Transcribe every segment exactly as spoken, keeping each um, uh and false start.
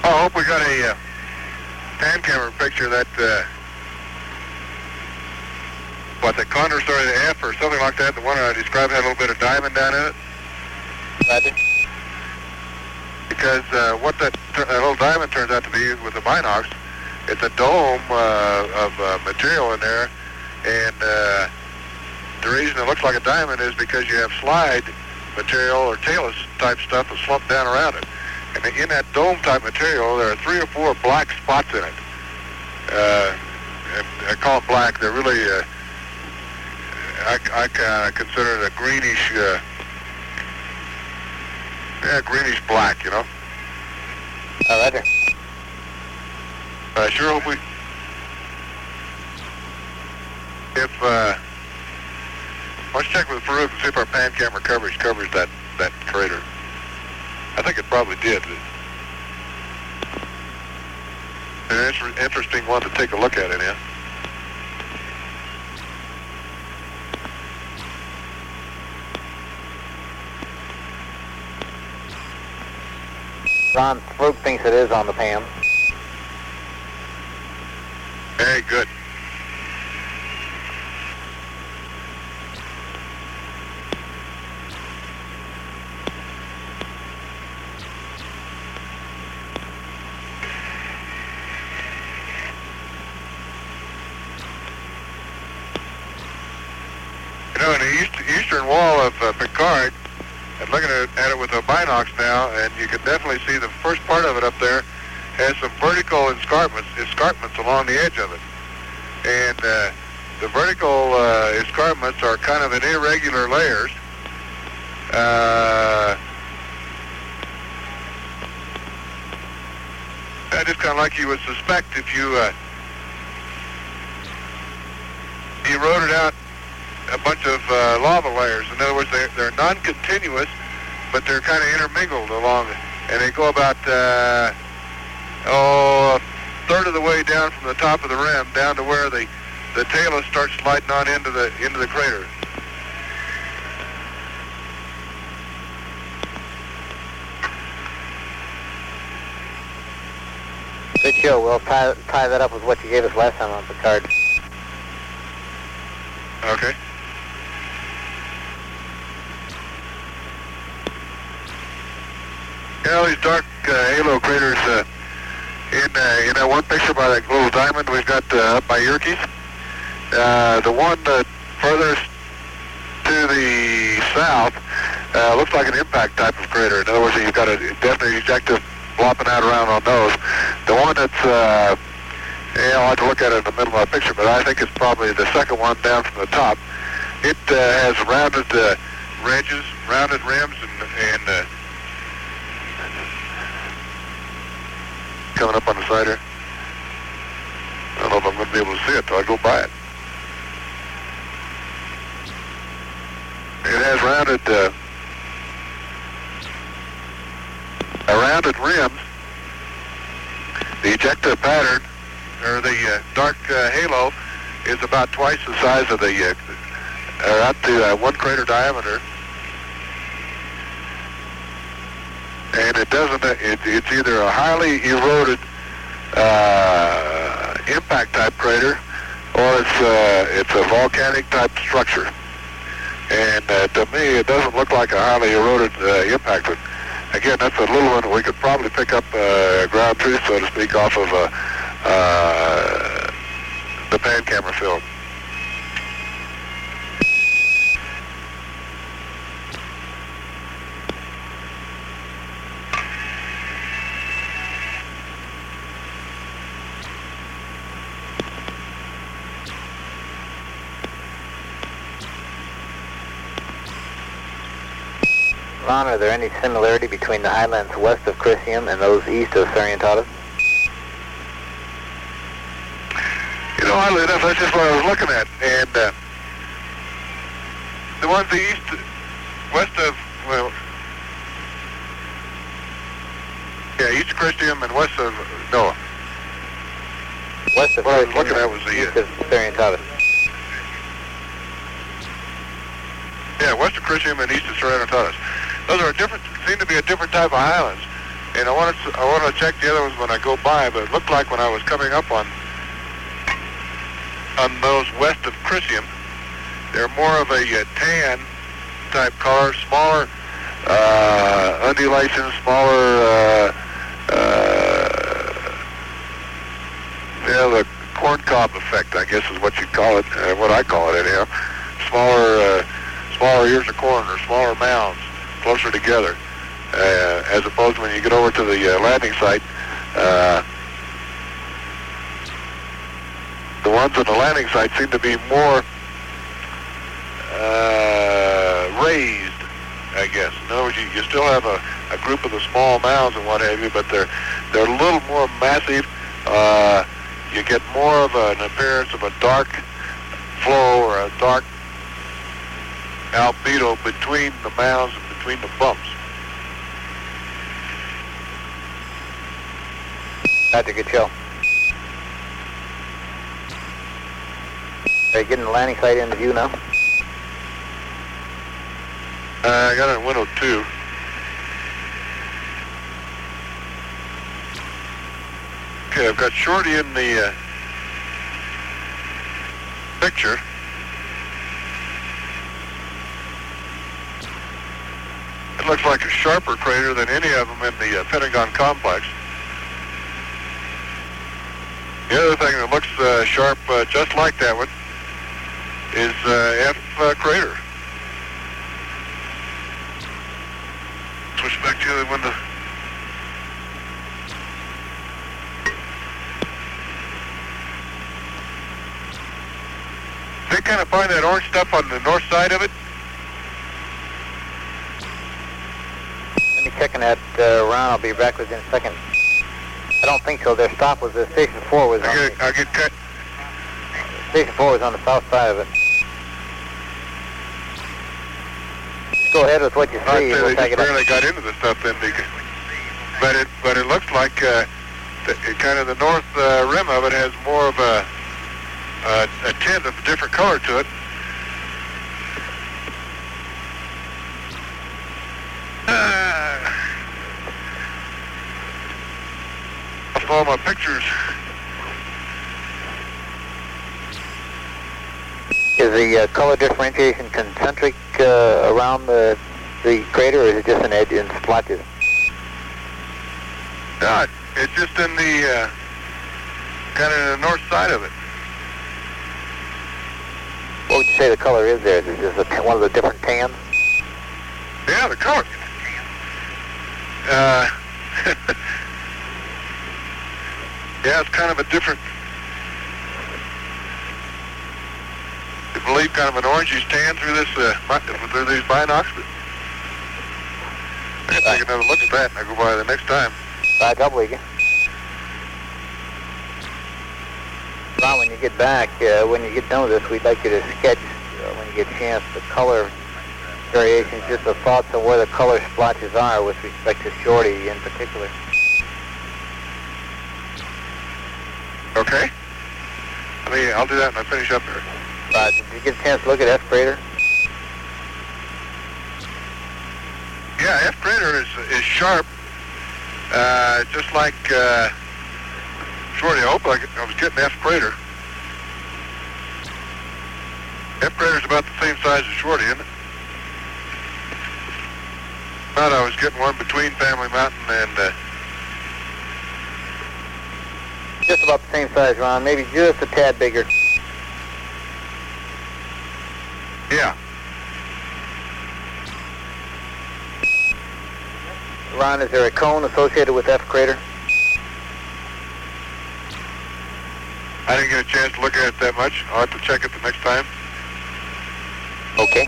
Oh, I hope we got a uh, pan camera picture that, uh, what, the Condor Story, the F or something like that, the one I described had a little bit of diamond down in it. Roger. Because uh, what that, that little diamond turns out to be with the binocs, it's a dome uh, of uh, material in there, and uh, the reason it looks like a diamond is because you have slide material or talus type stuff that's slumped down around it. And in that dome type material, there are three or four black spots in it. Uh, and I call them black. They're really, uh, I, I kind of consider it a greenish, uh, yeah, greenish black, you know. Oh, Roger. I sure hope we, if, uh, let's check with Farouk and see if our pan camera coverage covers that, that crater. I think it probably did. An inter interesting one to take a look at it, yeah. Ron, Farouk thinks it is on the P A M. Very good. You know, in the east, eastern wall of uh, Picard, I'm looking at, at it with the binocs now, and you can definitely see the first part of it up there has some vertical escarpments, escarpments along the edge of it. And uh, the vertical uh, escarpments are kind of in irregular layers. Uh, that is kind of like you would suspect if you uh, eroded out a bunch of uh, lava layers. In other words, they, they're non-continuous, but they're kind of intermingled along, and they go about uh, oh, a third of the way down from the top of the rim down to where the the talus starts sliding on into the into the crater. Good show. We'll tie tie that up with what you gave us last time on Picard. Okay. You know, these dark uh, halo craters uh, in uh, in that one picture by that little diamond we've got uh, up by Yerkes. Uh, the one uh, furthest to the south uh, looks like an impact type of crater. In other words, you've got a definite ejective flopping out around on those. The one that's, uh, yeah, I'll have to look at it in the middle of my picture, but I think it's probably the second one down from the top. It uh, has rounded uh, ridges, rounded rims, and, and uh, coming up on the side here. I don't know if I'm going to be able to see it till I go by it. It has rounded, uh, rounded rims. The ejecta pattern, or the uh, dark uh, halo, is about twice the size of the, uh, or up to uh, one crater diameter. And it doesn't, it, it's either a highly eroded uh, impact type crater, or it's, uh, it's a volcanic type structure. And uh, to me, it doesn't look like a highly eroded uh, impact. But again, that's a little one that we could probably pick up uh, ground truth, so to speak, off of uh, uh, the pan camera film. Ron, are there any similarity between the highlands west of Crisium and those east of Sariantatus? You know, oddly enough, that's just what I was looking at. And uh, the ones the east, west of, well, yeah, east of Crisium and west of, no. West of What I was Crisium looking at was the, east of Sariantatus. Yeah, west of Crisium and east of Sariantatus. Those are a different, seem to be a different type of highlands. And and I want to I want to check the other ones when I go by, but it looked like when I was coming up on on those west of Crisium, they're more of a uh, tan type color, smaller uh, undulation, smaller uh, uh, yeah, the corn cob effect, I guess is what you call it, uh, what I call it anyhow. Smaller, uh, smaller ears of corn or smaller mounds closer together, uh, as opposed to when you get over to the uh, landing site. Uh, the ones on the landing site seem to be more uh, raised, I guess. In other words, you, you still have a, a group of the small mounds and what have you, but they're they're a little more massive. Uh, you get more of an appearance of a dark flow or a dark albedo between the mounds and between the bumps. That's a good show. Are you getting the landing site into view now? Uh, I got it in window two. Okay, I've got Shorty in the uh, picture. It looks like a sharper crater than any of them in the uh, Pentagon complex. The other thing that looks uh, sharp, uh, just like that one, is uh, F uh, crater. Switch back to the other window. They kind of find that orange stuff on the north side of it. Let me check on that, uh, Ron. I'll be back within a second. I don't think so. Their stop was uh, Station four was I on get, the, I get cut. Station four was on the south side of it. Just go ahead with what you see. I'd say We'll they take just it up. barely got into the stuff then, because, but it but it looks like uh, the, it kind of the north uh, rim of it has more of a a, a tint of a different color to it. Uh, all my pictures. Is the uh, color differentiation concentric uh, around the the crater, or is it just an edge in splotches? No, it's just in the uh, kind of the north side of it. What would you say the color is there? Is it just a, one of the different tans? Yeah, the color. Uh, yeah, it's kind of a different, I believe, kind of an orangish tan through this, uh, through these binocs. But I can take another look at that and I go by the next time. Right, double again. Ron, when you get back, uh, when you get done with this, we'd like you to sketch, uh, when you get a chance, the color variations, just the thoughts on where the color splotches are with respect to Shorty in particular. Okay. I mean, I'll do that when I finish up here. Uh, did you get a chance to look at F crater? Yeah, F crater is is sharp, uh, just like uh, Shorty. I hope I, I was getting F crater. F crater is about the same size as Shorty, isn't it? Thought I was getting one between Family Mountain and. Uh, Just about the same size, Ron. Maybe just a tad bigger. yeah. Ron, is there a cone associated with F crater? I didn't get a chance to look at it that much. I'll have to check it the next time. Okay.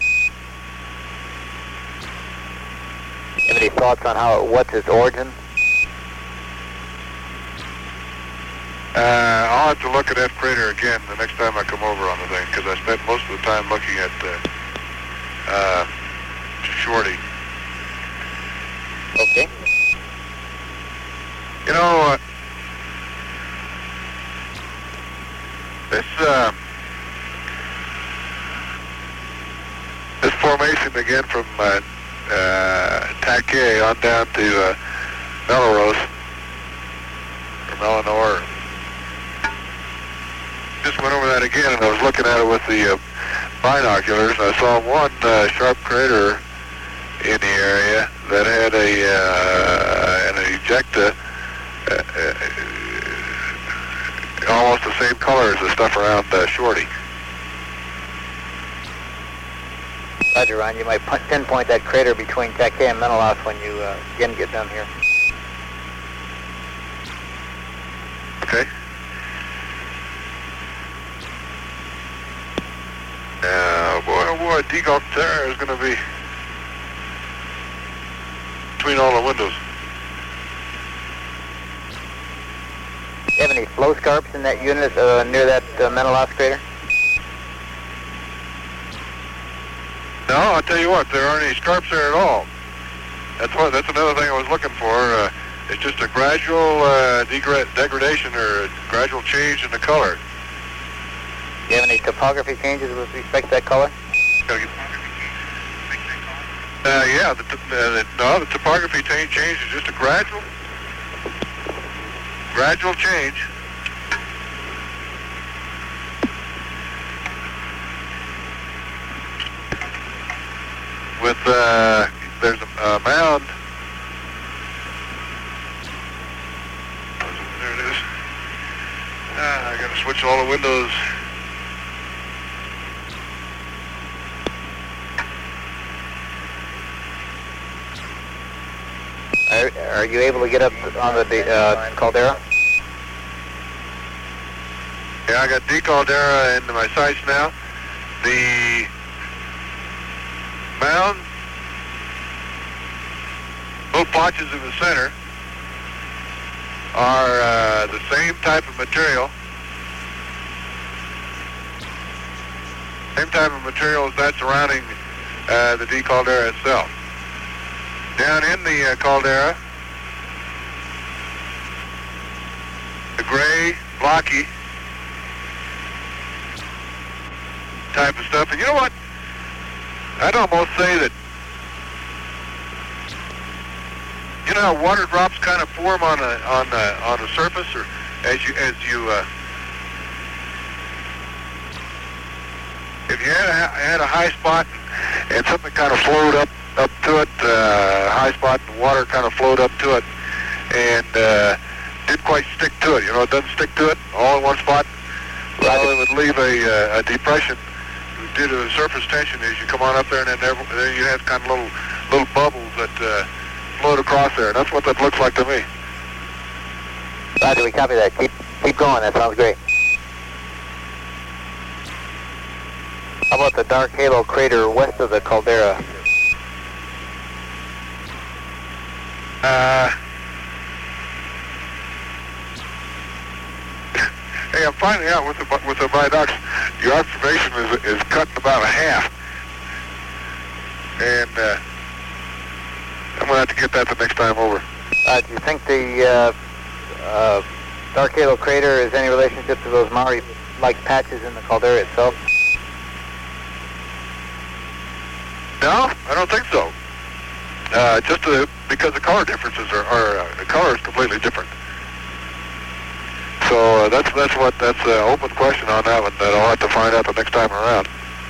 Have any thoughts on how what's its origin? Uh, I'll have to look at F crater again the next time I come over on the thing, because I spent most of the time looking at uh, uh, Shorty. Okay. You know, uh, this uh, this formation again from uh, uh, Takei on down to uh, Melrose, or Melanor. Just went over that again, and I was looking at it with the uh, binoculars, and I saw one uh, sharp crater in the area that had a uh, an ejecta uh, uh, almost the same color as the stuff around uh, Shorty. Roger, Ron. You might pinpoint that crater between Takei and Menelaus when you uh, again get done here. Okay. Uh, boy, oh boy, Degolf Terra is going to be between all the windows. Do you have any flow scarps in that unit uh, near that uh, Menelaus crater? No, I'll tell you what, there aren't any scarps there at all. That's what. That's another thing I was looking for. Uh, it's just a gradual uh, degra degradation or a gradual change in the color. Do you have any topography changes with respect to that color? Uh, yeah, the, uh, the, no, the topography change, change is just a gradual, gradual change. With, uh, there's a, a mound. There it is. Ah, I gotta switch all the windows. Are, are you able to get up on the uh, caldera? Yeah, I got D caldera into my sights now. The mound, little blotches in the center, are uh, the same type of material. Same type of material as that surrounding uh, the D caldera itself. Down in the uh, caldera, the gray, blocky type of stuff. And you know what? I'd almost say that, you know how water drops kind of form on a on a, on the surface, or as you as you uh, if you had a, had a high spot and, and something kind of flowed up up to it, uh, high spot and water kind of flowed up to it, and uh, didn't quite stick to it. You know, it doesn't stick to it all in one spot. Well, it would leave a, uh, a depression due to the surface tension as you come on up there, and then, there, then you have kind of little little bubbles that uh, float across there. And that's what that looks like to me. Roger, we copy that. Keep keep going. That sounds great. How about the dark halo crater west of the caldera? Uh, hey, I'm finding out with the with the binocs, your observation is is cut in about a half, and uh, I'm gonna have to get that the next time over. Uh, do you think the uh, uh, dark halo crater is any relationship to those Maori-like patches in the caldera itself? No, I don't think so. Uh, just to, because the color differences are, are uh, the color is completely different. So uh, that's that's what that's an uh, open question on that one that I'll have to find out the next time around.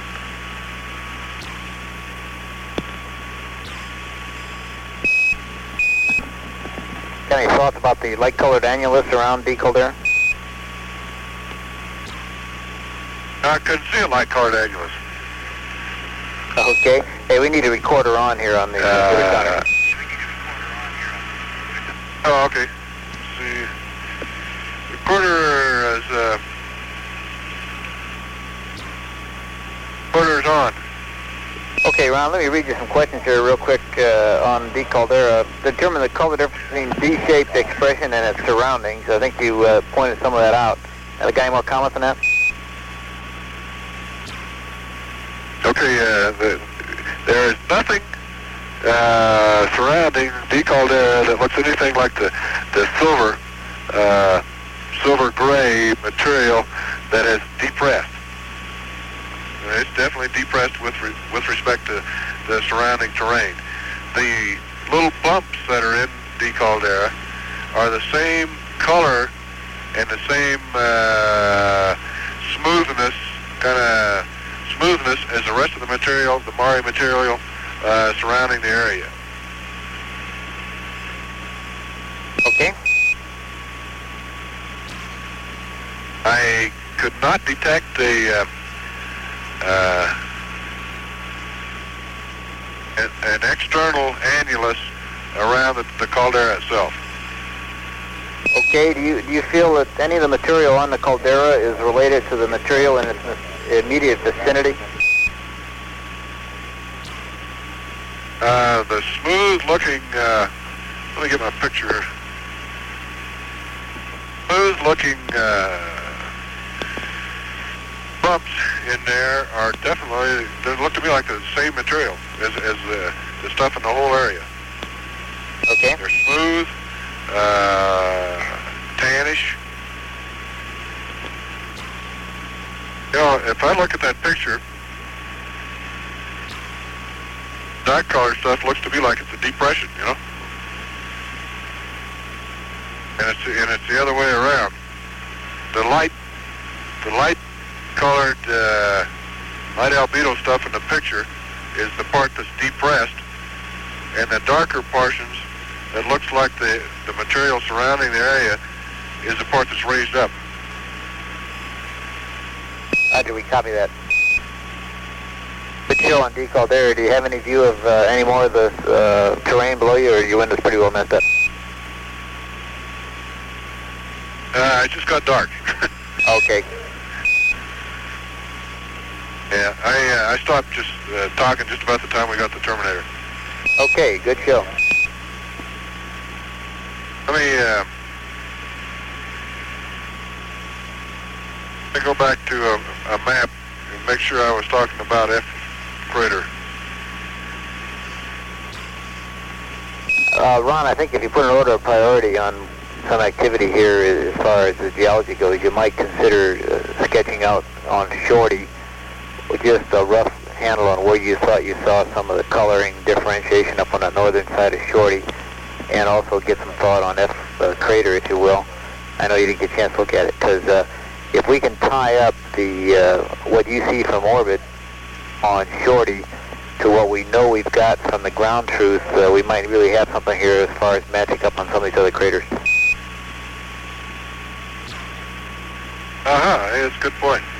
Got any thoughts about the light-colored annulus around D caldera? I couldn't see a light-colored annulus. Okay. Hey, we need a recorder on here on the uh, uh, Oh, okay. Let's see. Recorder is uh, recorder is on. Okay, Ron, let me read you some questions here real quick uh, on D caldera. Determine the color difference between D-shaped expression and its surroundings. I think you uh, pointed some of that out. Have a guy more comments on that? Okay, uh, the, there is nothing uh, surrounding D caldera that looks anything like the the silver, uh, silver gray material that is depressed. It's definitely depressed with re with respect to the surrounding terrain. The little bumps that are in D Caldera are the same color and the same uh, smoothness, kind of smoothness as the rest of the material, the Mare material uh, surrounding the area. Okay. I could not detect a uh, uh, an, an external annulus around the, the caldera itself. Okay, do you, do you feel that any of the material on the caldera is related to the material in its immediate vicinity? Uh, the smooth-looking, uh, let me get my picture here. Smooth-looking uh, bumps in there are definitely, they look to me like the same material as, as the, the stuff in the whole area. Okay. They're smooth, uh, tannish. You know, if I look at that picture, dark color stuff looks to me like it's a depression, you know? And it's, and it's the other way around. The light, the light colored, uh, light albedo stuff in the picture is the part that's depressed, and the darker portions that looks like the, the material surrounding the area is the part that's raised up. Roger, we copy that. Good show on D Caldera. Do you have any view of uh, any more of the uh, terrain below you, or your window's pretty well messed up? Uh, it just got dark. Okay. Yeah, I uh, I stopped just uh, talking just about the time we got the Terminator. Okay, good show. Let me, uh, let me go back to a, a map and make sure I was talking about F crater. Uh, Ron, I think if you put an order of priority on some activity here as far as the geology goes, you might consider uh, sketching out on Shorty with just a rough handle on where you thought you saw some of the coloring differentiation up on the northern side of Shorty, and also get some thought on F uh, crater, if you will. I know you didn't get a chance to look at it, because uh, if we can tie up the uh, what you see from orbit on Shorty to what we know we've got from the ground truth, uh, we might really have something here as far as matching up on some of these other craters. Uh-huh, hey, that's a good point.